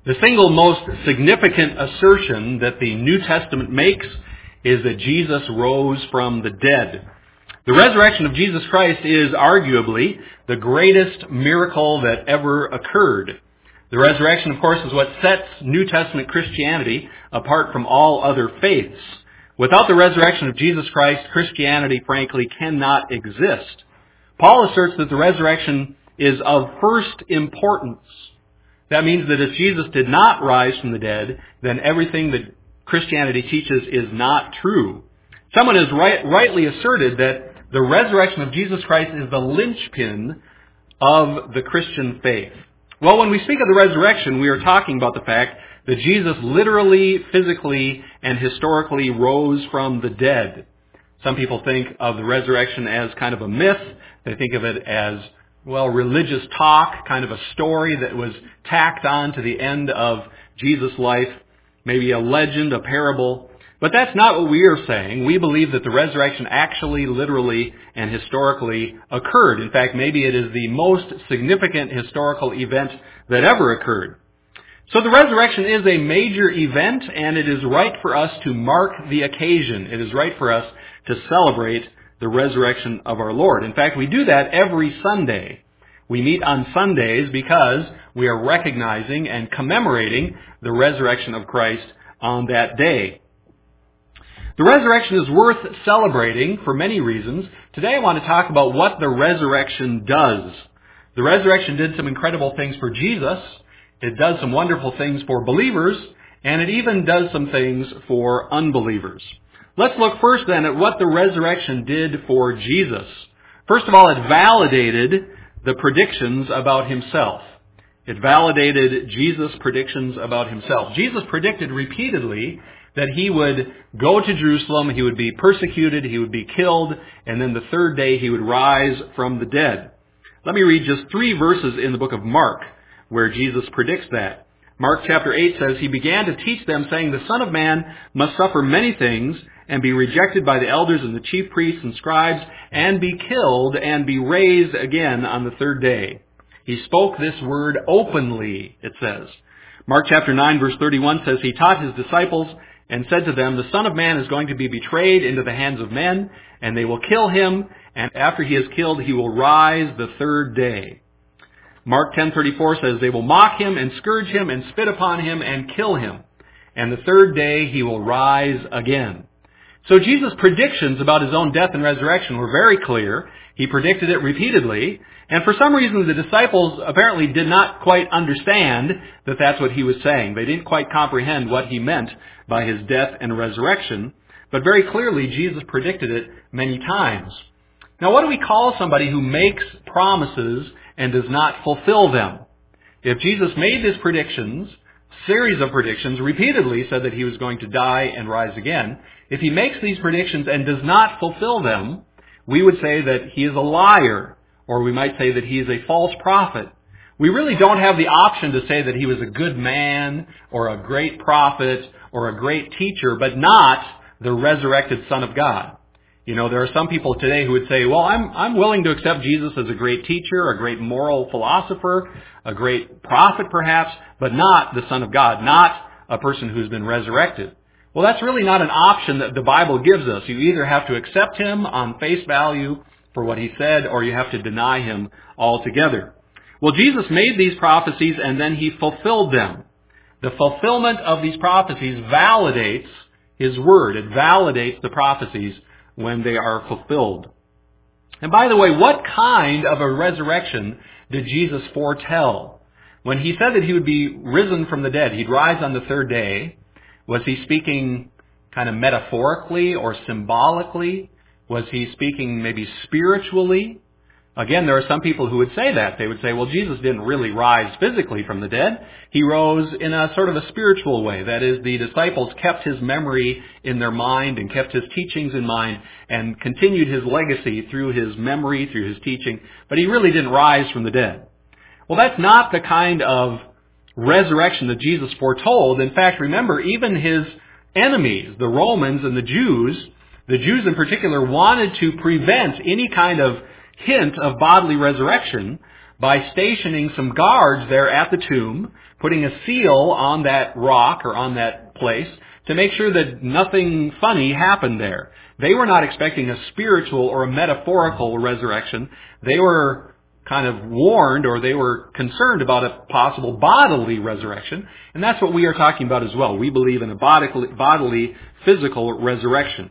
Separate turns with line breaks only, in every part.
The single most significant assertion that the New Testament makes is that Jesus rose from the dead. The resurrection of Jesus Christ is arguably the greatest miracle that ever occurred. The resurrection, of course, is what sets New Testament Christianity apart from all other faiths. Without the resurrection of Jesus Christ, Christianity, frankly, cannot exist. Paul asserts that the resurrection is of first importance. That means that if Jesus did not rise from the dead, then everything that Christianity teaches is not true. Someone has rightly asserted that the resurrection of Jesus Christ is the linchpin of the Christian faith. Well, when we speak of the resurrection, we are talking about the fact that Jesus literally, physically, and historically rose from the dead. Some people think of the resurrection as kind of a myth. They think of it as, well, religious talk, kind of a story that was tacked on to the end of Jesus' life, maybe a legend, a parable. But that's not what we are saying. We believe that the resurrection actually, literally, and historically occurred. In fact, maybe it is the most significant historical event that ever occurred. So the resurrection is a major event, and it is right for us to mark the occasion. It is right for us to celebrate the resurrection of our Lord. In fact, we do that every Sunday. We meet on Sundays because we are recognizing and commemorating the resurrection of Christ on that day. The resurrection is worth celebrating for many reasons. Today I want to talk about what the resurrection does. The resurrection did some incredible things for Jesus. It does some wonderful things for believers, and it even does some things for unbelievers. Let's look first then at what the resurrection did for Jesus. First of all, it validated the predictions about himself. It validated Jesus' predictions about himself. Jesus predicted repeatedly that he would go to Jerusalem, he would be persecuted, he would be killed, and then the third day he would rise from the dead. Let me read just 3 verses in the book of Mark where Jesus predicts that. Mark chapter 8 says, "He began to teach them, saying, 'The Son of Man must suffer many things and be rejected by the elders and the chief priests and scribes and be killed and be raised again on the third day.'" He spoke this word openly, it says. Mark chapter 9 verse 31 says, "He taught his disciples and said to them, 'The Son of Man is going to be betrayed into the hands of men, and they will kill him, and after he is killed, he will rise the third day.'" Mark 10:34 says, "They will mock him and scourge him and spit upon him and kill him, and the third day he will rise again." So Jesus' predictions about his own death and resurrection were very clear. He predicted it repeatedly, and for some reason the disciples apparently did not quite understand that that's what he was saying. They didn't quite comprehend what he meant by his death and resurrection, but very clearly Jesus predicted it many times. Now, what do we call somebody who makes promises and does not fulfill them? If Jesus made these predictions, series of predictions, repeatedly said that he was going to die and rise again, if he makes these predictions and does not fulfill them, we would say that he is a liar, or we might say that he is a false prophet. We really don't have the option to say that he was a good man, or a great prophet, or a great teacher, but not the resurrected Son of God. You know, there are some people today who would say, well, I'm willing to accept Jesus as a great teacher, a great moral philosopher, a great prophet perhaps, but not the Son of God, not a person who's been resurrected. Well, that's really not an option that the Bible gives us. You either have to accept him on face value for what he said, or you have to deny him altogether. Well, Jesus made these prophecies and then he fulfilled them. The fulfillment of these prophecies validates his word. It validates the prophecies when they are fulfilled. And by the way, what kind of a resurrection did Jesus foretell? When he said that he would be risen from the dead, he'd rise on the third day, was he speaking kind of metaphorically or symbolically? Was he speaking maybe spiritually? Again, there are some people who would say that. They would say, well, Jesus didn't really rise physically from the dead. He rose in a sort of a spiritual way. That is, the disciples kept his memory in their mind and kept his teachings in mind and continued his legacy through his memory, through his teaching. But he really didn't rise from the dead. Well, that's not the kind of resurrection that Jesus foretold. In fact, remember, even his enemies, the Romans and the Jews in particular, wanted to prevent any kind of hint of bodily resurrection by stationing some guards there at the tomb putting a seal on that rock or on that place to make sure that nothing funny happened there. They were not expecting a spiritual or a metaphorical resurrection. They were kind of warned, or they were concerned about a possible bodily resurrection, and that's what we are talking about as well. We believe in a bodily, physical resurrection.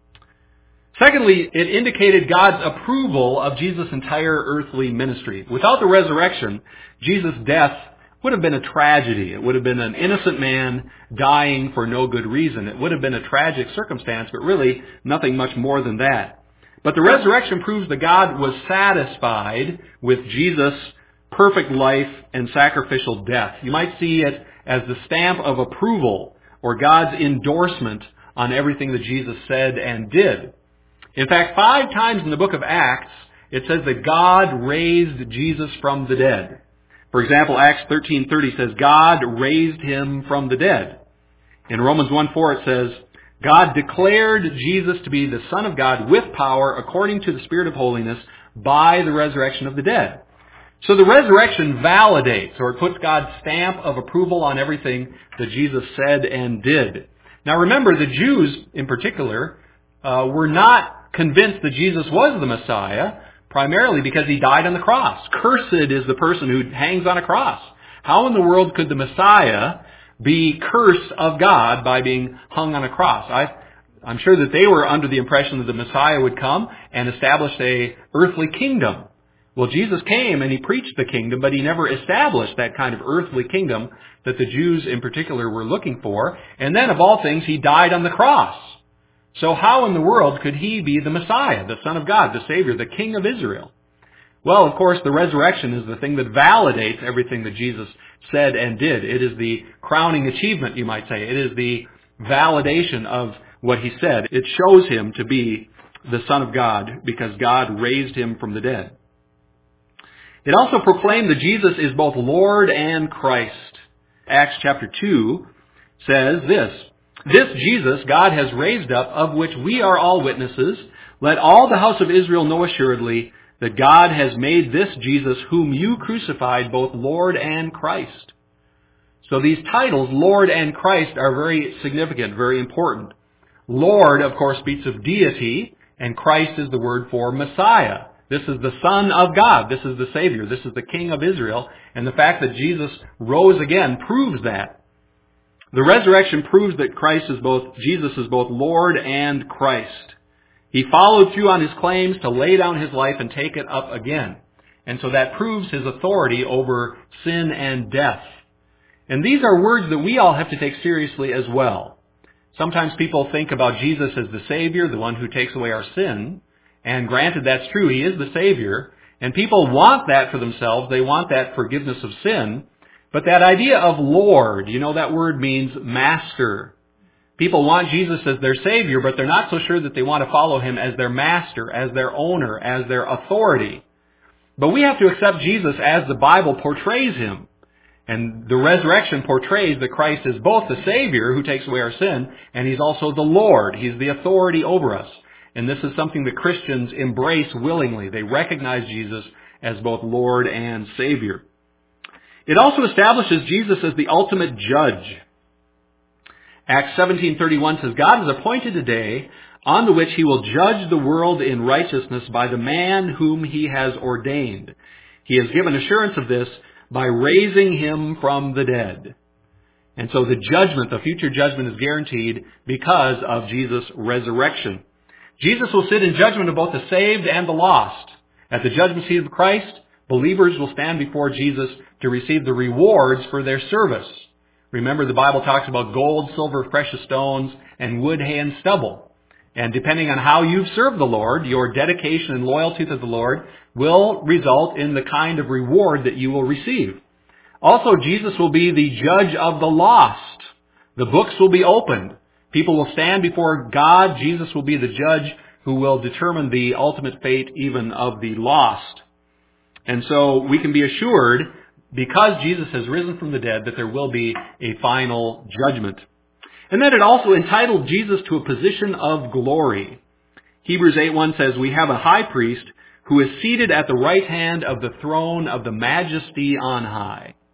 Secondly, it indicated God's approval of Jesus' entire earthly ministry. Without the resurrection, Jesus' death would have been a tragedy. It would have been an innocent man dying for no good reason. It would have been a tragic circumstance, but really nothing much more than that. But the resurrection proves that God was satisfied with Jesus' perfect life and sacrificial death. You might see it as the stamp of approval or God's endorsement on everything that Jesus said and did. In fact, 5 times in the book of Acts, it says that God raised Jesus from the dead. For example, Acts 13:30 says, God raised him from the dead. In Romans 1:4 it says, God declared Jesus to be the Son of God with power according to the Spirit of holiness by the resurrection of the dead. So the resurrection validates, or it puts God's stamp of approval on everything that Jesus said and did. Now remember, the Jews in particular were not convinced that Jesus was the Messiah, primarily because he died on the cross. Cursed is the person who hangs on a cross. How in the world could the Messiah be cursed of God by being hung on a cross? I'm sure that they were under the impression that the Messiah would come and establish a earthly kingdom. Well, Jesus came and he preached the kingdom, but he never established that kind of earthly kingdom that the Jews in particular were looking for. And then, of all things, he died on the cross. So how in the world could he be the Messiah, the Son of God, the Savior, the King of Israel? Well, of course, the resurrection is the thing that validates everything that Jesus said and did. It is the crowning achievement, you might say. It is the validation of what he said. It shows him to be the Son of God because God raised him from the dead. It also proclaimed that Jesus is both Lord and Christ. Acts chapter 2 says this, This Jesus God has raised up, of which we are all witnesses. Let all the house of Israel know assuredly that God has made this Jesus, whom you crucified, both Lord and Christ. So these titles, Lord and Christ, are very significant, very important. Lord, of course, speaks of deity, and Christ is the word for Messiah. This is the Son of God. This is the Savior. This is the King of Israel. And the fact that Jesus rose again proves that. The resurrection proves that Jesus is both Lord and Christ. He followed through on his claims to lay down his life and take it up again. And so that proves his authority over sin and death. And these are words that we all have to take seriously as well. Sometimes people think about Jesus as the Savior, the one who takes away our sin. And granted, that's true. He is the Savior. And people want that for themselves. They want that forgiveness of sin. But that idea of Lord, that word means master. People want Jesus as their Savior, but they're not so sure that they want to follow him as their master, as their owner, as their authority. But we have to accept Jesus as the Bible portrays him. And the resurrection portrays that Christ is both the Savior who takes away our sin, and he's also the Lord. He's the authority over us. And this is something that Christians embrace willingly. They recognize Jesus as both Lord and Savior. It also establishes Jesus as the ultimate judge. Acts 17:31 says, God has appointed a day on the which he will judge the world in righteousness by the man whom he has ordained. He has given assurance of this by raising him from the dead. And so the future judgment is guaranteed because of Jesus' resurrection. Jesus will sit in judgment of both the saved and the lost. At the judgment seat of Christ, believers will stand before Jesus to receive the rewards for their service. Remember, the Bible talks about gold, silver, precious stones, and wood, hay, and stubble. And depending on how you've served the Lord, your dedication and loyalty to the Lord will result in the kind of reward that you will receive. Also, Jesus will be the judge of the lost. The books will be opened. People will stand before God. Jesus will be the judge who will determine the ultimate fate even of the lost. And so we can be assured, because Jesus has risen from the dead, that there will be a final judgment. And then it also entitled Jesus to a position of glory. Hebrews 8:1 says, we have a high priest who is seated at the right hand of the throne of the majesty on high.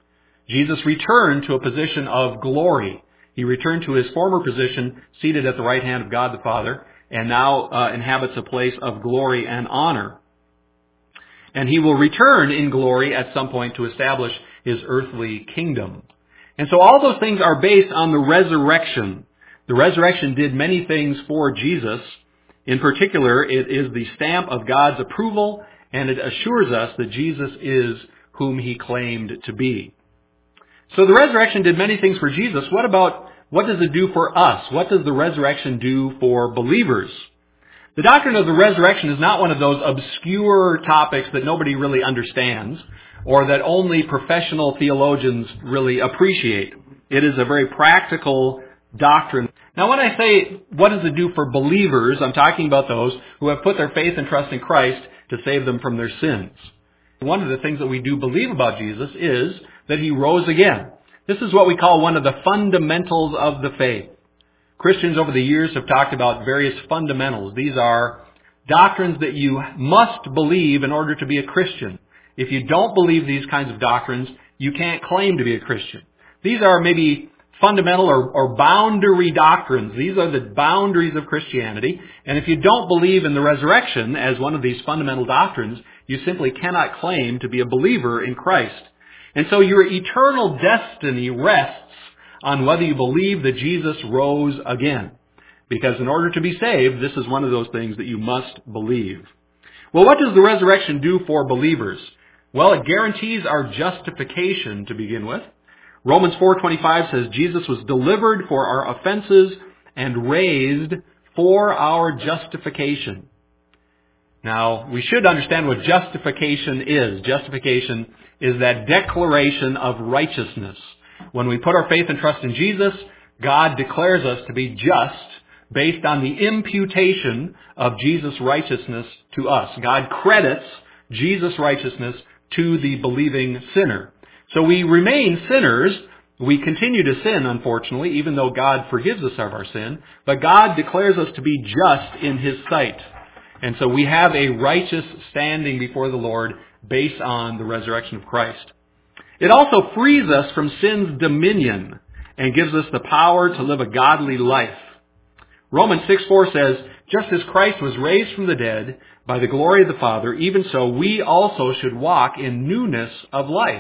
Jesus returned to a position of glory. He returned to his former position, seated at the right hand of God the Father, and now inhabits a place of glory and honor. And he will return in glory at some point to establish his earthly kingdom. And so all those things are based on the resurrection. The resurrection did many things for Jesus. In particular, it is the stamp of God's approval, and it assures us that Jesus is whom he claimed to be. So the resurrection did many things for Jesus. What does it do for us? What does the resurrection do for believers? The doctrine of the resurrection is not one of those obscure topics that nobody really understands or that only professional theologians really appreciate. It is a very practical doctrine. Now when I say what does it do for believers, I'm talking about those who have put their faith and trust in Christ to save them from their sins. One of the things that we do believe about Jesus is that he rose again. This is what we call one of the fundamentals of the faith. Christians over the years have talked about various fundamentals. These are doctrines that you must believe in order to be a Christian. If you don't believe these kinds of doctrines, you can't claim to be a Christian. These are maybe fundamental or boundary doctrines. These are the boundaries of Christianity. And if you don't believe in the resurrection as one of these fundamental doctrines, you simply cannot claim to be a believer in Christ. And so your eternal destiny rests on whether you believe that Jesus rose again. Because in order to be saved, this is one of those things that you must believe. Well, what does the resurrection do for believers? Well, it guarantees our justification to begin with. Romans 4:25 says Jesus was delivered for our offenses and raised for our justification. Now, we should understand what justification is. Justification is that declaration of righteousness. When we put our faith and trust in Jesus, God declares us to be just based on the imputation of Jesus' righteousness to us. God credits Jesus' righteousness to the believing sinner. So we remain sinners. We continue to sin, unfortunately, even though God forgives us of our sin. But God declares us to be just in his sight. And so we have a righteous standing before the Lord based on the resurrection of Christ. It also frees us from sin's dominion and gives us the power to live a godly life. Romans 6:4 says, just as Christ was raised from the dead by the glory of the Father, even so we also should walk in newness of life.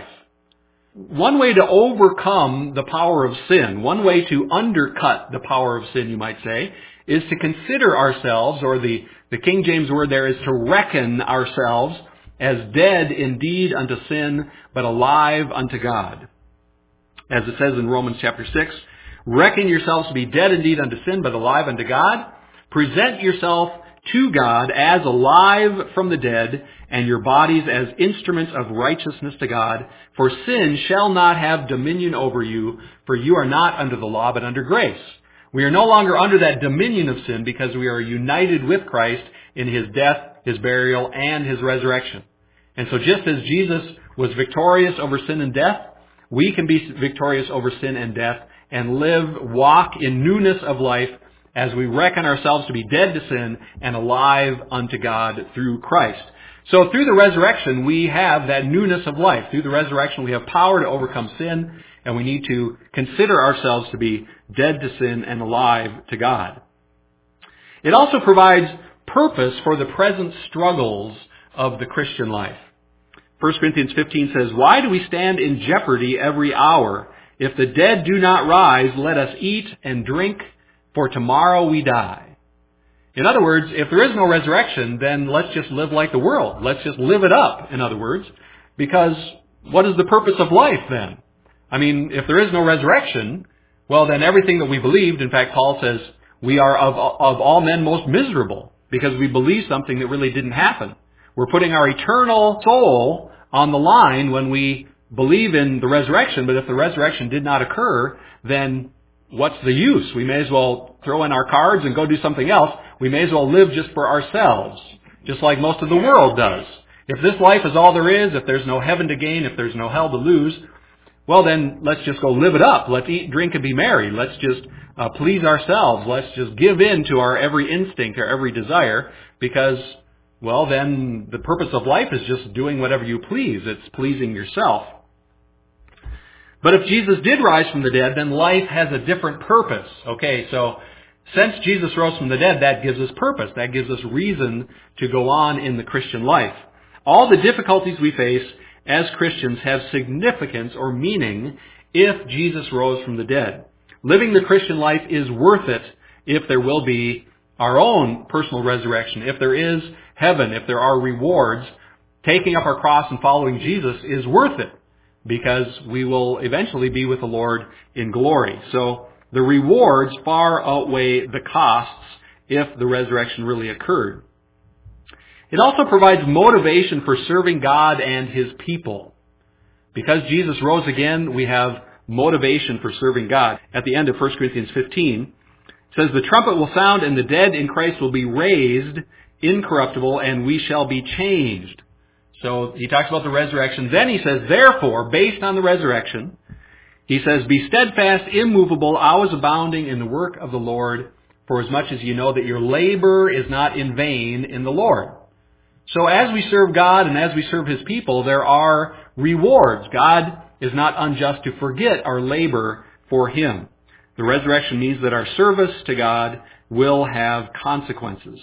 One way to overcome the power of sin, one way to undercut the power of sin, you might say, is to consider ourselves, or the King James word there is to reckon ourselves as dead indeed unto sin, but alive unto God. As it says in Romans chapter 6, reckon yourselves to be dead indeed unto sin, but alive unto God. Present yourself to God as alive from the dead, and your bodies as instruments of righteousness to God. For sin shall not have dominion over you, for you are not under the law, but under grace. We are no longer under that dominion of sin because we are united with Christ in his death, his burial, and his resurrection. And so just as Jesus was victorious over sin and death, we can be victorious over sin and death and walk in newness of life as we reckon ourselves to be dead to sin and alive unto God through Christ. So through the resurrection, we have that newness of life. Through the resurrection, we have power to overcome sin, and we need to consider ourselves to be dead to sin and alive to God. It also provides purpose for the present struggles of the Christian life. 1 Corinthians 15 says, why do we stand in jeopardy every hour? If the dead do not rise, let us eat and drink, for tomorrow we die. In other words, if there is no resurrection, then let's just live like the world. Let's just live it up, in other words, because what is the purpose of life then? I mean, if there is no resurrection, well, then everything that we believed, in fact, Paul says, we are of all men most miserable because we believe something that really didn't happen. We're putting our eternal soul on the line when we believe in the resurrection, but if the resurrection did not occur, then what's the use? We may as well throw in our cards and go do something else. We may as well live just for ourselves, just like most of the world does. If this life is all there is, if there's no heaven to gain, if there's no hell to lose, well then let's just go live it up. Let's eat, drink, and be merry. Let's just please ourselves. Let's just give in to our every instinct, our every desire, because, well, then the purpose of life is just doing whatever you please. It's pleasing yourself. But if Jesus did rise from the dead, then life has a different purpose. Okay, so since Jesus rose from the dead, that gives us purpose. That gives us reason to go on in the Christian life. All the difficulties we face as Christians have significance or meaning if Jesus rose from the dead. Living the Christian life is worth it if there will be our own personal resurrection, if there is heaven, if there are rewards. Taking up our cross and following Jesus is worth it because we will eventually be with the Lord in glory. So the rewards far outweigh the costs if the resurrection really occurred. It also provides motivation for serving God and His people. Because Jesus rose again, we have motivation for serving God. At the end of 1 Corinthians 15, it says, "The trumpet will sound and the dead in Christ will be raised incorruptible and we shall be changed." So he talks about the resurrection. Then he says, "Therefore, based on the resurrection," he says, "be steadfast, immovable, always abounding in the work of the Lord, for as much as you know that your labor is not in vain in the Lord." So as we serve God and as we serve His people, there are rewards. God is not unjust to forget our labor for Him. The resurrection means that our service to God will have consequences.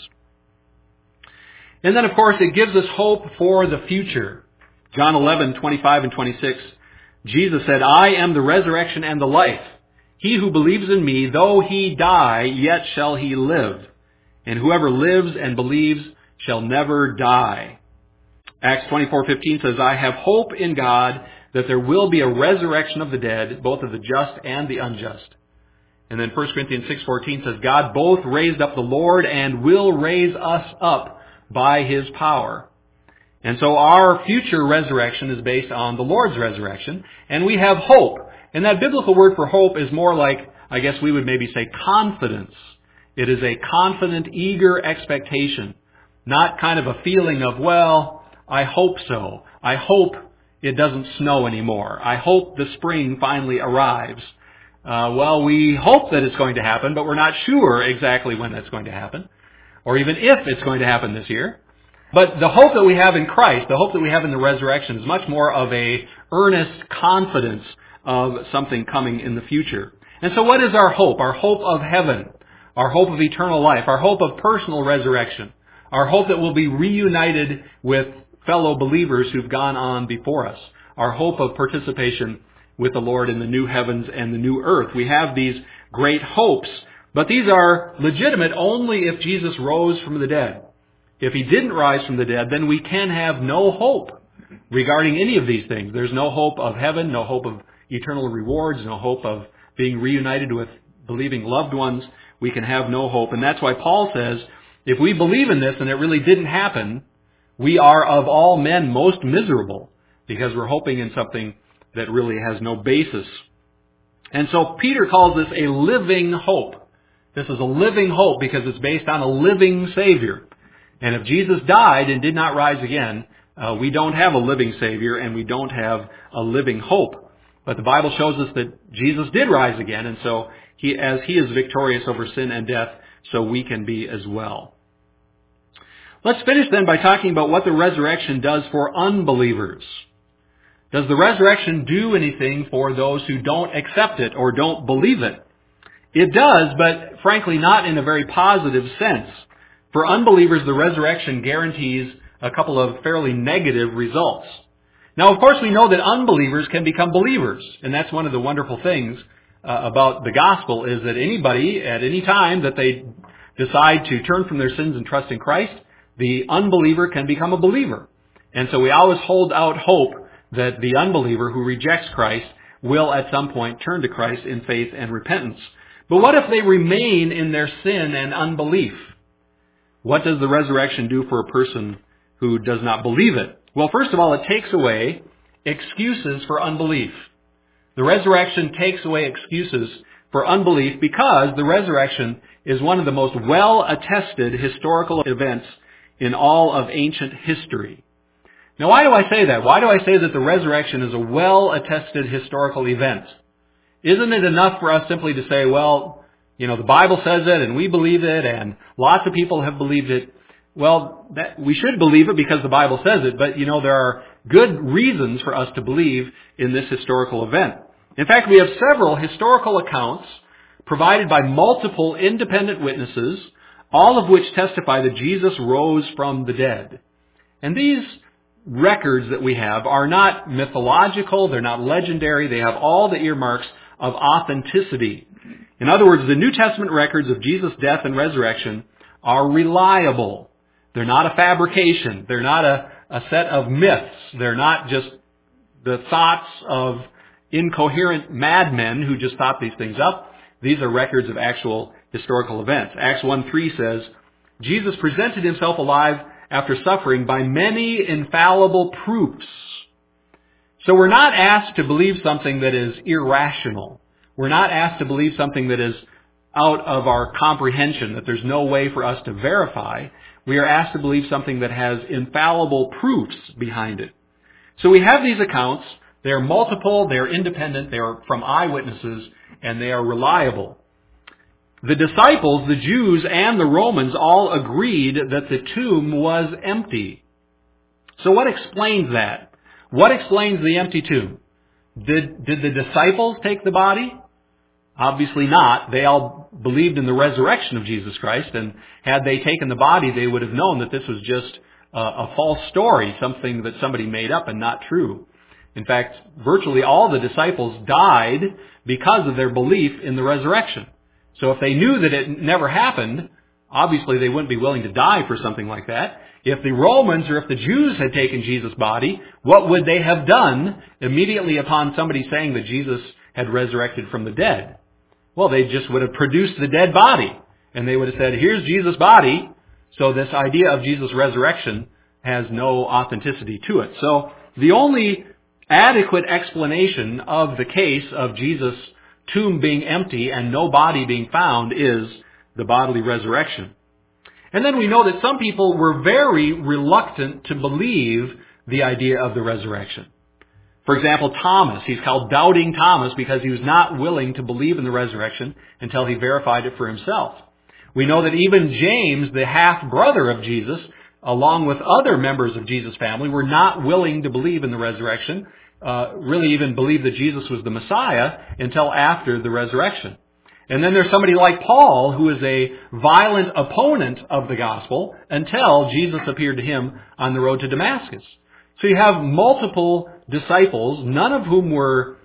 And then, of course, it gives us hope for the future. John 11:25 and 26, Jesus said, "I am the resurrection and the life. He who believes in me, though he die, yet shall he live. And whoever lives and believes shall never die." Acts 24:15 says, "I have hope in God that there will be a resurrection of the dead, both of the just and the unjust." And then 1 Corinthians 6:14 says, "God both raised up the Lord and will raise us up by His power." And so our future resurrection is based on the Lord's resurrection, and we have hope. And that biblical word for hope is more like, I guess we would maybe say, confidence. It is a confident, eager expectation, not kind of a feeling of, well, I hope so. I hope it doesn't snow anymore. I hope the spring finally arrives. Well, we hope that it's going to happen, but we're not sure exactly when that's going to happen, or even if it's going to happen this year. But the hope that we have in Christ, the hope that we have in the resurrection, is much more of a earnest confidence of something coming in the future. And so what is our hope? Our hope of heaven, our hope of eternal life, our hope of personal resurrection, our hope that we'll be reunited with fellow believers who've gone on before us, our hope of participation with the Lord in the new heavens and the new earth. We have these great hopes, but these are legitimate only if Jesus rose from the dead. If He didn't rise from the dead, then we can have no hope regarding any of these things. There's no hope of heaven, no hope of eternal rewards, no hope of being reunited with believing loved ones. We can have no hope. And that's why Paul says, if we believe in this and it really didn't happen, we are of all men most miserable because we're hoping in something that really has no basis. And so Peter calls this a living hope. This is a living hope because it's based on a living Savior. And if Jesus died and did not rise again, we don't have a living Savior and we don't have a living hope. But the Bible shows us that Jesus did rise again, and so as He is victorious over sin and death, so we can be as well. Let's finish then by talking about what the resurrection does for unbelievers. Does the resurrection do anything for those who don't accept it or don't believe it? It does, but frankly not in a very positive sense. For unbelievers, the resurrection guarantees a couple of fairly negative results. Now, of course, we know that unbelievers can become believers, and that's one of the wonderful things about the gospel is that anybody, at any time that they decide to turn from their sins and trust in Christ, the unbeliever can become a believer. And so we always hold out hope that the unbeliever who rejects Christ will at some point turn to Christ in faith and repentance. But what if they remain in their sin and unbelief? What does the resurrection do for a person who does not believe it? Well, first of all, it takes away excuses for unbelief. The resurrection takes away excuses for unbelief because the resurrection is one of the most well-attested historical events in all of ancient history. Now, why do I say that? Why do I say that the resurrection is a well-attested historical event? Isn't it enough for us simply to say, well, the Bible says it and we believe it and lots of people have believed it? Well, we should believe it because the Bible says it, but there are good reasons for us to believe in this historical event. In fact, we have several historical accounts provided by multiple independent witnesses, all of which testify that Jesus rose from the dead. And these records that we have are not mythological, they're not legendary, they have all the earmarks of authenticity. In other words, the New Testament records of Jesus' death and resurrection are reliable. They're not a fabrication. They're not a set of myths. They're not just the thoughts of incoherent madmen who just thought these things up. These are records of actual historical events. Acts 1:3 says, Jesus presented himself alive after suffering by many infallible proofs. So we're not asked to believe something that is irrational. We're not asked to believe something that is out of our comprehension, that there's no way for us to verify. We are asked to believe something that has infallible proofs behind it. So we have these accounts. They are multiple, they are independent, they are from eyewitnesses, and they are reliable. The disciples, the Jews, and the Romans all agreed that the tomb was empty. So what explains that? What explains the empty tomb? Did the disciples take the body? Obviously not. They all believed in the resurrection of Jesus Christ, and had they taken the body, they would have known that this was just a false story, something that somebody made up and not true. In fact, virtually all the disciples died because of their belief in the resurrection. So if they knew that it never happened, obviously they wouldn't be willing to die for something like that. If the Romans or if the Jews had taken Jesus' body, what would they have done immediately upon somebody saying that Jesus had resurrected from the dead? Well, they just would have produced the dead body. And they would have said, here's Jesus' body. So this idea of Jesus' resurrection has no authenticity to it. So the only adequate explanation of the case of Jesus' tomb being empty and no body being found is the bodily resurrection. And then we know that some people were very reluctant to believe the idea of the resurrection. For example, Thomas, he's called Doubting Thomas because he was not willing to believe in the resurrection until he verified it for himself. We know that even James, the half-brother of Jesus, along with other members of Jesus' family, were not willing to believe in the resurrection, really even believe that Jesus was the Messiah until after the resurrection. And then there's somebody like Paul, who is a violent opponent of the gospel until Jesus appeared to him on the road to Damascus. So you have multiple disciples, none of whom were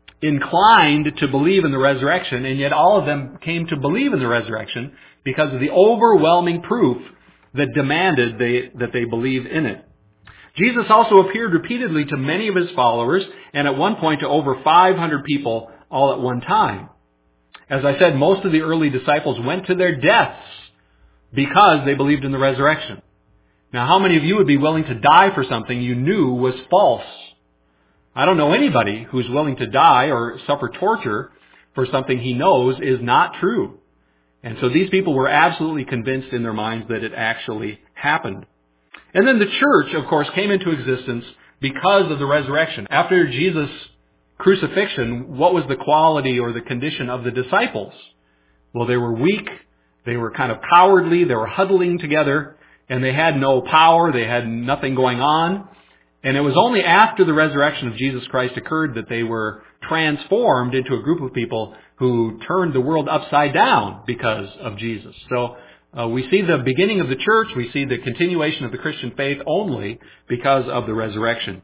inclined to believe in the resurrection, and yet all of them came to believe in the resurrection because of the overwhelming proof that demanded that they believe in it. Jesus also appeared repeatedly to many of his followers, and at one point to over 500 people all at one time. As I said, most of the early disciples went to their deaths because they believed in the resurrection. Now, how many of you would be willing to die for something you knew was false? I don't know anybody who's willing to die or suffer torture for something he knows is not true. And so these people were absolutely convinced in their minds that it actually happened. And then the church, of course, came into existence because of the resurrection. After Jesus' crucifixion, what was the quality or the condition of the disciples? Well, they were weak, they were kind of cowardly, they were huddling together, and they had no power, they had nothing going on. And it was only after the resurrection of Jesus Christ occurred that they were transformed into a group of people who turned the world upside down because of Jesus. So we see the beginning of the church, we see the continuation of the Christian faith only because of the resurrection.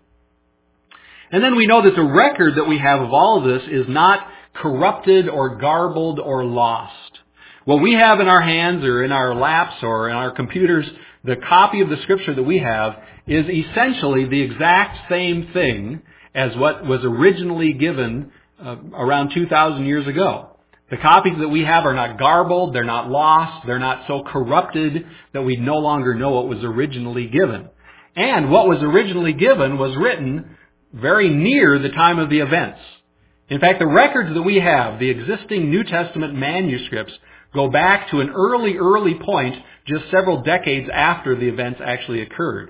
And then we know that the record that we have of all of this is not corrupted or garbled or lost. What we have in our hands or in our laps or in our computers, the copy of the Scripture that we have is essentially the exact same thing as what was originally given around 2,000 years ago. The copies that we have are not garbled, they're not lost, they're not so corrupted that we no longer know what was originally given. And what was originally given was written very near the time of the events. In fact, the records that we have, the existing New Testament manuscripts, go back to an early point, just several decades after the events actually occurred.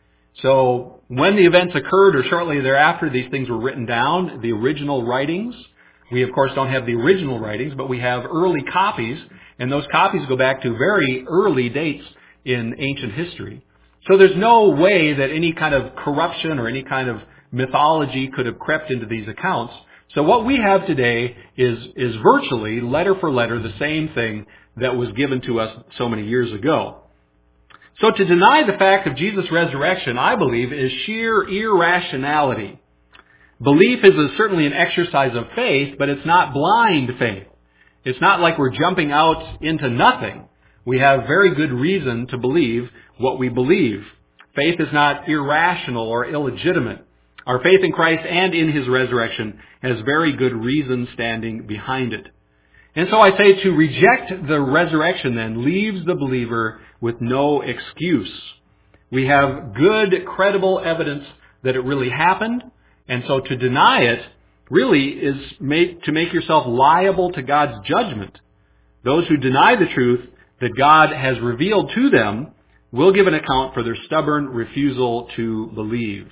So when the events occurred or shortly thereafter, these things were written down, the original writings. We, of course, don't have the original writings, but we have early copies, and those copies go back to very early dates in ancient history. So there's no way that any kind of corruption or any kind of mythology could have crept into these accounts. So what we have today is virtually, letter for letter, the same thing that was given to us so many years ago. So to deny the fact of Jesus' resurrection, I believe, is sheer irrationality. Belief is certainly an exercise of faith, but it's not blind faith. It's not like we're jumping out into nothing. We have very good reason to believe what we believe. Faith is not irrational or illegitimate. Our faith in Christ and in His resurrection has very good reason standing behind it. And so I say to reject the resurrection then leaves the believer with no excuse. We have good, credible evidence that it really happened, and so to deny it really is to make yourself liable to God's judgment. Those who deny the truth that God has revealed to them will give an account for their stubborn refusal to believe.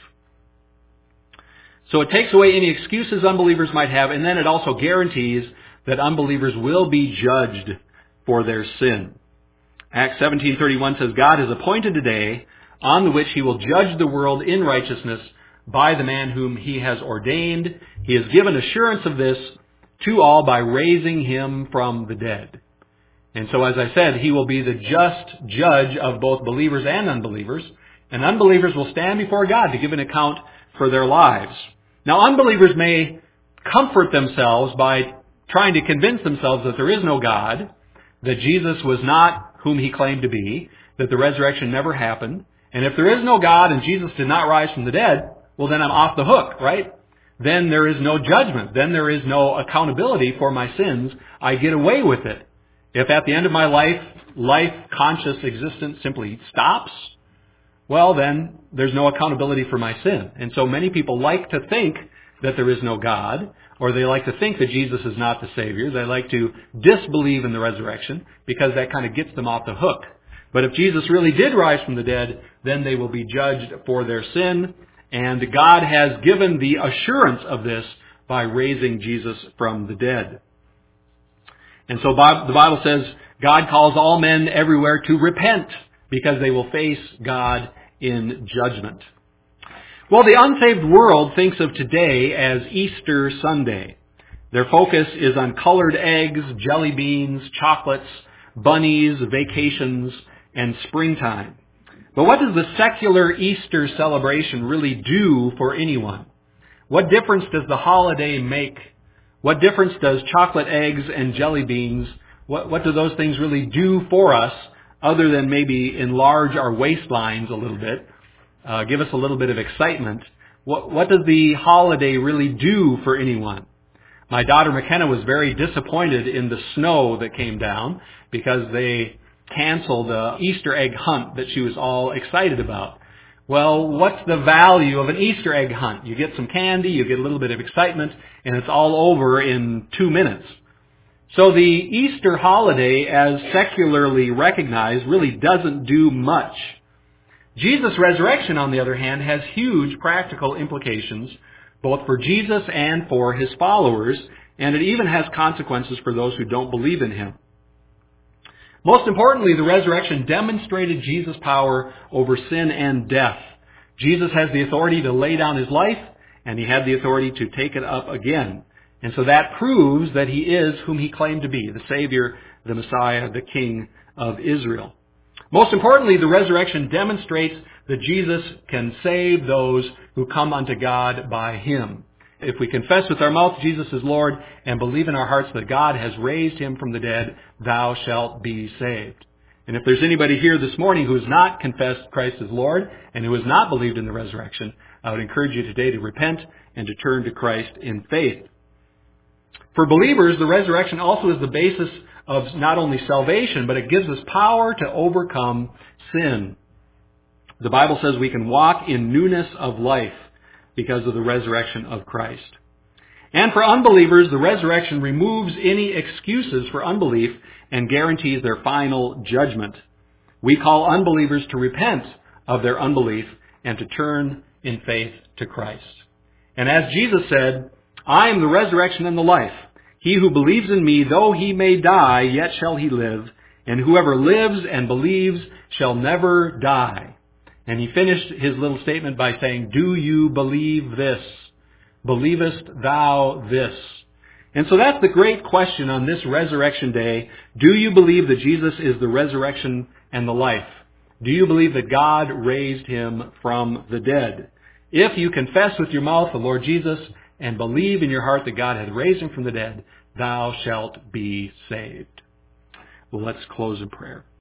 So it takes away any excuses unbelievers might have, and then it also guarantees that unbelievers will be judged for their sin. Acts 17:31 says, God has appointed a day on the which He will judge the world in righteousness by the man whom He has ordained. He has given assurance of this to all by raising Him from the dead. And so, as I said, He will be the just judge of both believers and unbelievers, and unbelievers will stand before God to give an account for their lives. Now, unbelievers may comfort themselves by trying to convince themselves that there is no God, that Jesus was not whom He claimed to be, that the resurrection never happened, and if there is no God and Jesus did not rise from the dead, well, then I'm off the hook, right? Then there is no judgment. Then there is no accountability for my sins. I get away with it. If at the end of my life-conscious existence simply stops, well, then there's no accountability for my sin. And so many people like to think that there is no God, or they like to think that Jesus is not the Savior. They like to disbelieve in the resurrection because that kind of gets them off the hook. But if Jesus really did rise from the dead, then they will be judged for their sin. And God has given the assurance of this by raising Jesus from the dead. And so the Bible says God calls all men everywhere to repent because they will face God in judgment. Well, the unsaved world thinks of today as Easter Sunday. Their focus is on colored eggs, jelly beans, chocolates, bunnies, vacations, and springtime. But what does the secular Easter celebration really do for anyone? What difference does the holiday make? What difference does chocolate eggs and jelly beans, what do those things really do for us other than maybe enlarge our waistlines a little bit, give us a little bit of excitement? What does the holiday really do for anyone? My daughter McKenna was very disappointed in the snow that came down because they canceled the Easter egg hunt that she was all excited about. Well, what's the value of an Easter egg hunt? You get some candy, you get a little bit of excitement, and it's all over in 2 minutes. So the Easter holiday, as secularly recognized, really doesn't do much. Jesus' resurrection, on the other hand, has huge practical implications, both for Jesus and for His followers, and it even has consequences for those who don't believe in Him. Most importantly, the resurrection demonstrated Jesus' power over sin and death. Jesus has the authority to lay down His life, and He had the authority to take it up again. And so that proves that He is whom He claimed to be, the Savior, the Messiah, the King of Israel. Most importantly, the resurrection demonstrates that Jesus can save those who come unto God by Him. If we confess with our mouth Jesus is Lord and believe in our hearts that God has raised Him from the dead, thou shalt be saved. And if there's anybody here this morning who has not confessed Christ as Lord and who has not believed in the resurrection, I would encourage you today to repent and to turn to Christ in faith. For believers, the resurrection also is the basis of not only salvation, but it gives us power to overcome sin. The Bible says we can walk in newness of life because of the resurrection of Christ. And for unbelievers, the resurrection removes any excuses for unbelief and guarantees their final judgment. We call unbelievers to repent of their unbelief and to turn in faith to Christ. And as Jesus said, I am the resurrection and the life. He who believes in me, though he may die, yet shall he live. And whoever lives and believes shall never die. And he finished his little statement by saying, do you believe this? Believest thou this? And so that's the great question on this resurrection day. Do you believe that Jesus is the resurrection and the life? Do you believe that God raised him from the dead? If you confess with your mouth the Lord Jesus and believe in your heart that God had raised him from the dead, thou shalt be saved. Well, let's close in prayer.